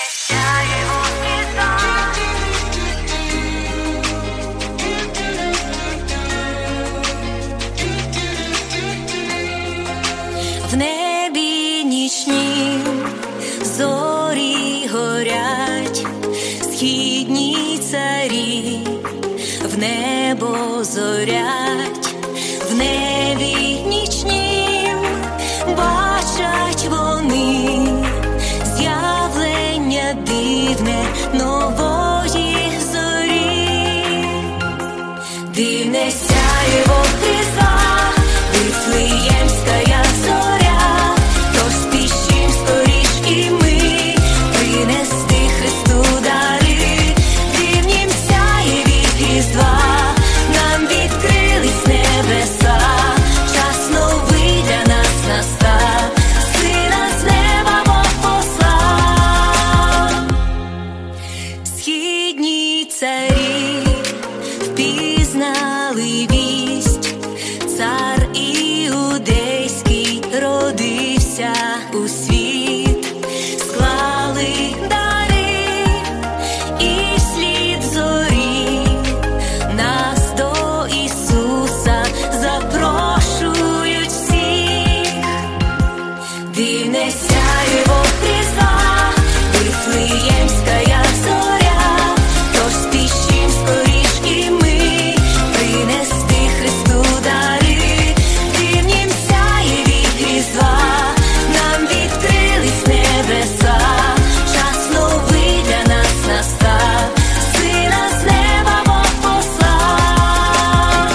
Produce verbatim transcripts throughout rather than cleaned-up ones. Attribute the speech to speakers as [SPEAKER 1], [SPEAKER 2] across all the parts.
[SPEAKER 1] В небі нічні зорі горять, східні царі в небо зорять, в небі нічнім бачать вони з'явлення дивне нової зорі, дивне сяєво Христа, Вифлеємська зоря, тож спішим скоріш і ми принести Христу дари, дивнім сяєві Різдва нам відкрились небеса, час новий для нас настав, Сина з неба Бог послав. Східні царі впізнали вість, цар іудейський родився у світ, склали дари і вслід зорі нас до Ісуса запрошують всіх, дивне сяєво Христа, Вифлеємська зоря, тож спішим скоріш і ми принести Христу дари, дивнім сяєві Різдва нам відкрились небеса, час новий для нас настав, Сина з неба Бог послав.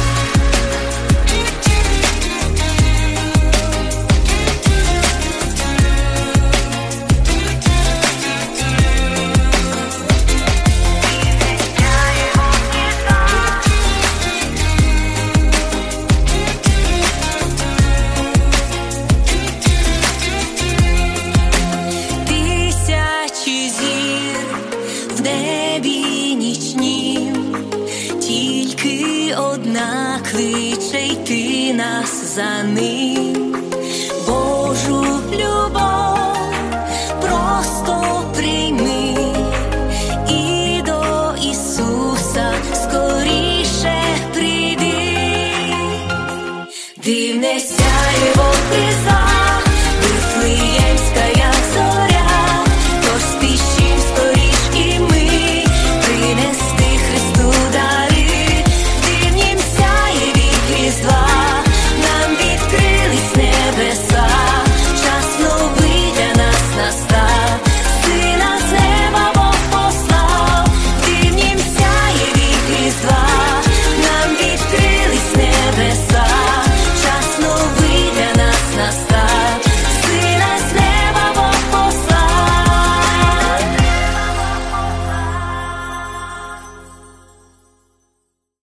[SPEAKER 1] Тисячі зір в небі нічнім, тільки одна кличе йти нас за ним.